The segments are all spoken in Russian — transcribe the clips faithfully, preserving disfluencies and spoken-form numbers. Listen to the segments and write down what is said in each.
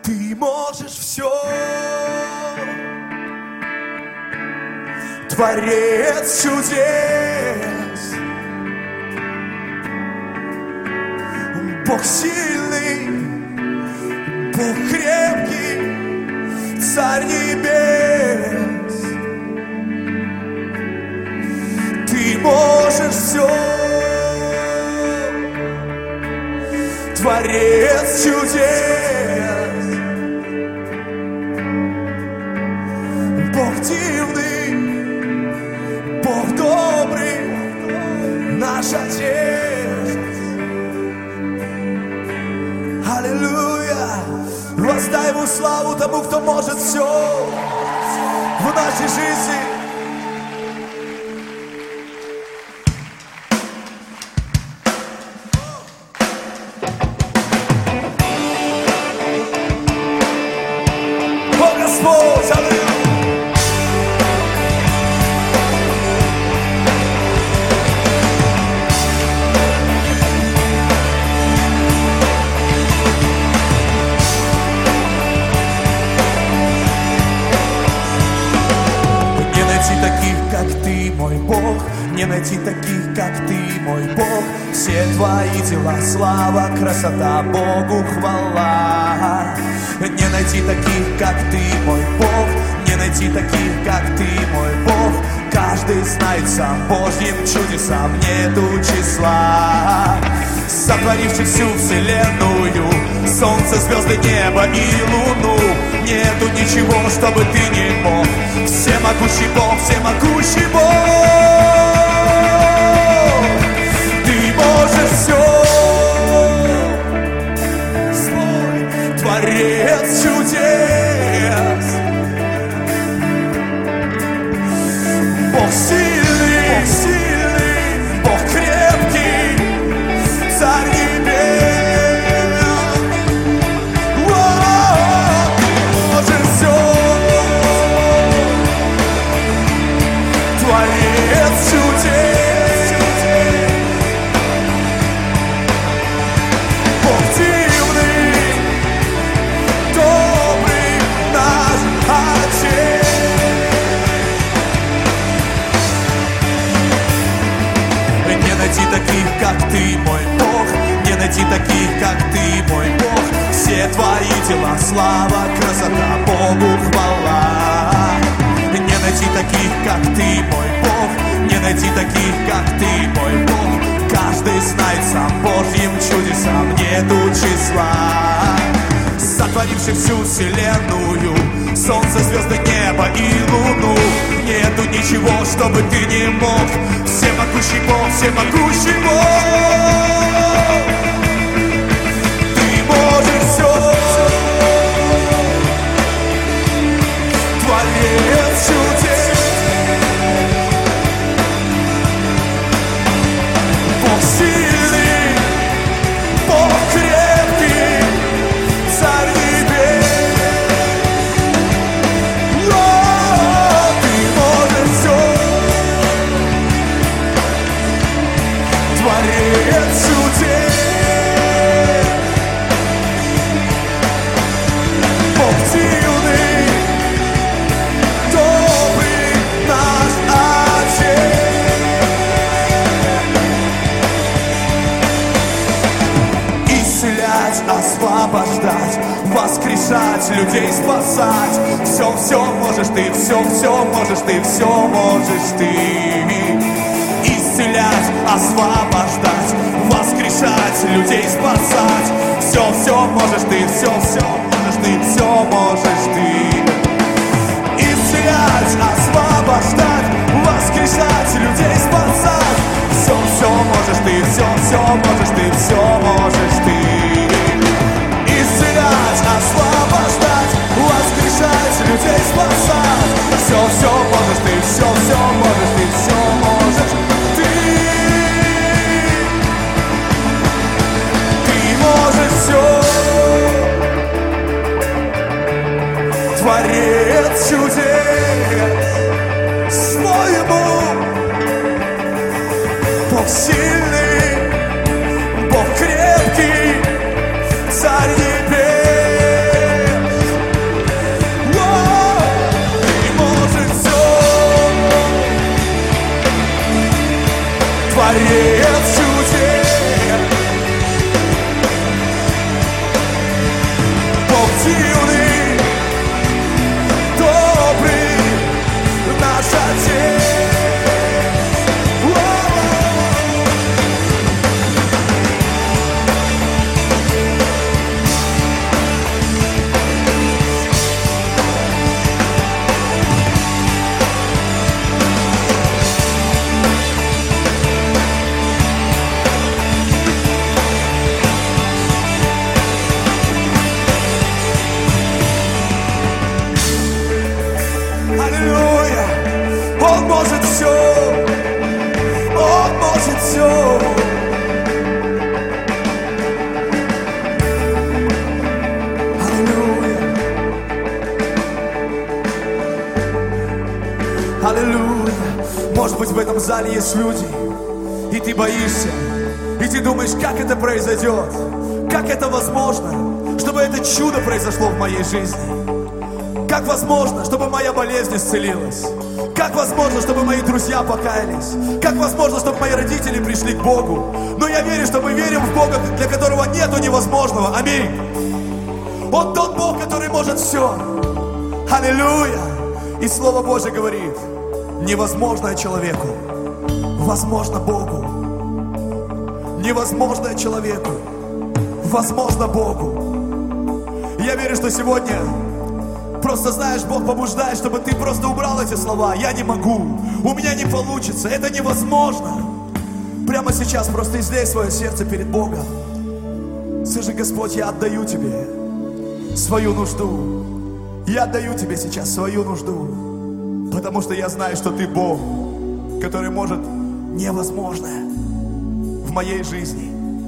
Ты можешь все, Творец чудес, Бог сильный, Бог крепкий, Царь небес. Ты можешь все, Творец чудес, Бог дивный, Бог добрый, наш Отец. Аллилуйя! Воздай Ему славу тому, кто может все в нашей жизни. О, Господь! Аллилуйя! Не найти таких, как Ты, мой Бог. Все Твои дела, слава, красота, Богу хвала. Не найти таких, как Ты, мой Бог. Не найти таких, как Ты, мой Бог. Каждый знает сам Божьим чудесам нету числа. Сотворивший всю вселенную, солнце, звезды, небо и луну, нету ничего, чтобы Ты не мог. Всемогущий Бог, всемогущий Бог. Можешь все, свой Творец чудес, Бог сильный, Бог сильный, Бог крепкий, Царь небес. Можешь все, Творец чудес. Таких, как Ты, мой Бог, не найти таких, как Ты, мой Бог. Все Твои дела, слава, красота, Богу хвала. Не найти таких, как Ты, мой Бог, не найти таких, как Ты, мой Бог. Каждый знает сам Божьим чудесам нету числа. Сотворивший всю вселенную, солнце, звезды, небо и луну, нету ничего, чтобы Ты не мог. Всемогущий Бог, всемогущий Бог. Ты можешь все, Творец чудес, Бог сильный, Бог крепкий, Царь небес. О, Ты можешь все, Творец чудес, Бог сильный, добрый наш Отец. Исцелять, освобождать, воскрешать, людей спасать. Все, все можешь Ты, все, все можешь Ты, все можешь Ты. Исцелять, освобождать, воскрешать, людей спасать. Все, все можешь Ты, все, все можешь Ты, все можешь Ты. Исцелять, освобождать, воскрешать, людей спасать. Все, все можешь Ты, все, все можешь Ты, все можешь Ты. Исцелять, освобождать, воскрешать, людей спасать. Все, все можешь Ты, все, все можешь Ты, все можешь Ты. Ты можешь все, Творец чудес, свой Ему. Бог сильный, Бог крепкий, Царь небес. Может быть, в этом зале есть люди, и ты боишься, и ты думаешь, как это произойдет, как это возможно, чтобы это чудо произошло в моей жизни. Как возможно, чтобы моя болезнь исцелилась? Как возможно, чтобы мои друзья покаялись? Как возможно, чтобы мои родители пришли к Богу? Но я верю, что мы верим в Бога, для которого нету невозможного. Аминь. Он тот Бог, который может все. Аллилуйя. И Слово Божье говорит: невозможное человеку возможно Богу. Невозможное человеку возможно Богу. Я верю, что сегодня просто, знаешь, Бог побуждает, чтобы ты просто убрал эти слова. Я не могу, у меня не получится, это невозможно. Прямо сейчас просто излей свое сердце перед Богом. Скажи: Господь, я отдаю Тебе свою нужду. Я отдаю Тебе сейчас свою нужду, потому что я знаю, что Ты Бог, который может невозможное в моей жизни.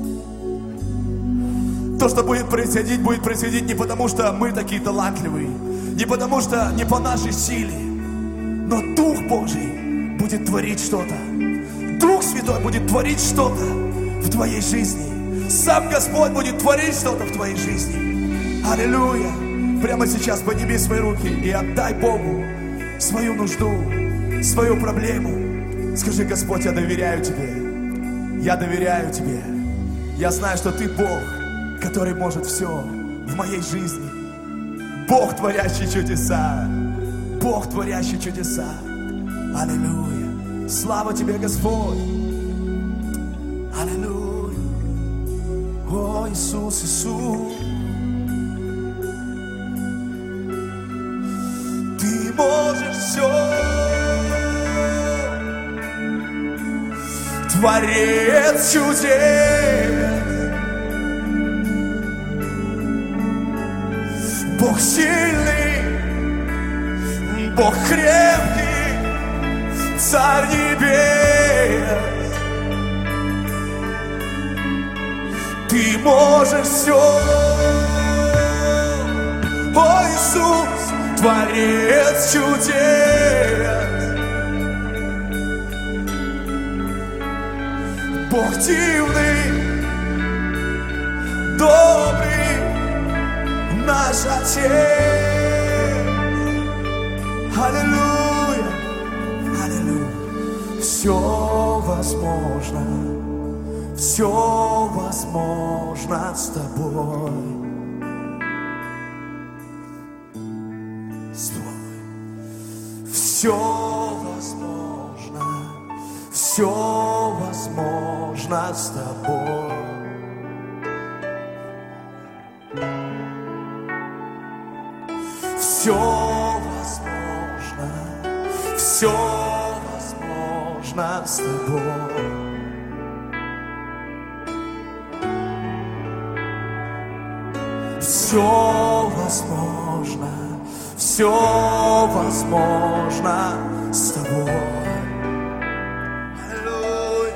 То, что будет происходить, будет происходить не потому, что мы такие талантливые, не потому, что не по нашей силе, но Дух Божий будет творить что-то. Дух Святой будет творить что-то в твоей жизни. Сам Господь будет творить что-то в твоей жизни. Аллилуйя! Прямо сейчас подними свои руки и отдай Богу свою нужду, свою проблему. Скажи: Господь, я доверяю Тебе. Я доверяю Тебе. Я знаю, что Ты Бог, который может все в моей жизни. Бог, творящий чудеса. Бог, творящий чудеса. Аллилуйя. Слава Тебе, Господь. Аллилуйя. О, Иисус, Иисус. Ты можешь все. Творец чудес. Бог сильный, Бог крепкий, Царь небес. Ты можешь все. О, Иисус, Творец чудес. Бог дивный, добрый, наш Отец. Аллилуйя, аллилуйя. Все возможно, все возможно с Тобой. Все возможно, все возможно с Тобой. Все возможно, все возможно с Тобой. Все возможно, все возможно с Тобой. Аллилуйя.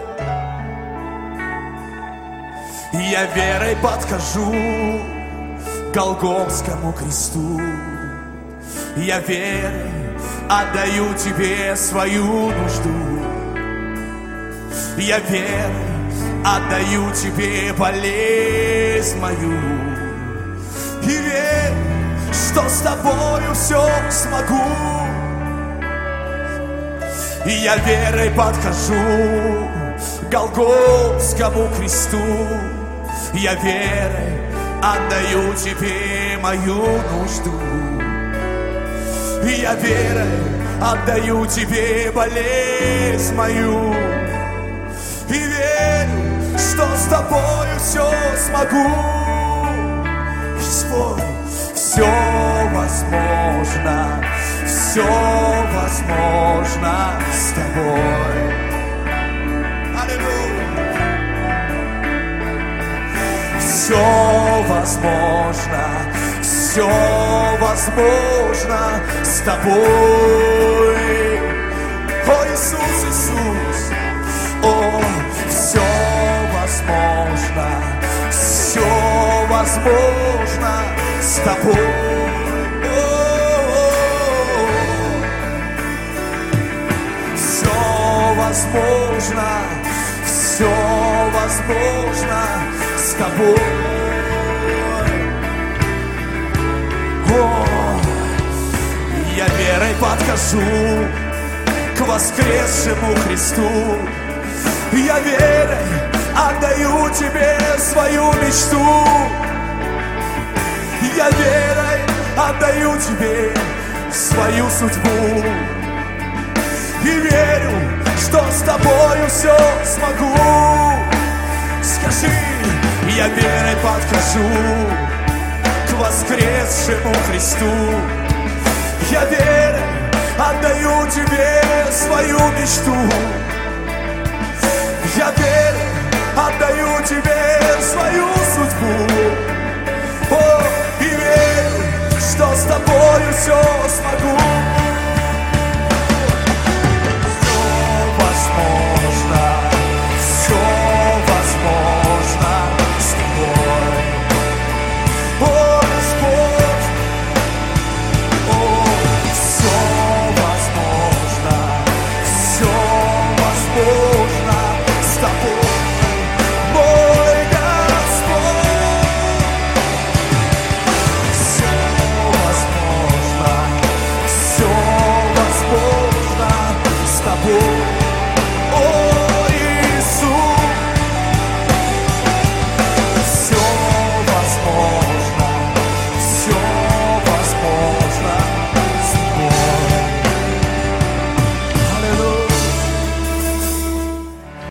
Я верой подхожу к Голгофскому кресту. Я верой отдаю Тебе свою нужду. Я верой отдаю Тебе болезнь мою. И верю, что с Тобою все смогу. И я верой подхожу к Голгофскому кресту. Я верой отдаю Тебе мою нужду. И я верой отдаю Тебе болезнь мою. И верю, что с Тобою все смогу. Господь, все возможно, все возможно с Тобой. Аллилуйя. Все возможно, все возможно с Тобой. О, Иисус, Иисус, о, все возможно, все возможно с Тобой. Все возможно, все возможно с тобой. О, я верой подхожу к воскресшему Христу. Я верой отдаю тебе свою мечту. Я верой отдаю тебе свою судьбу. И верю, что с тобою все смогу. Скажи, я верой подхожу к воскресшему Христу. Я верой отдаю тебе свою мечту. Я верой отдаю тебе свою судьбу.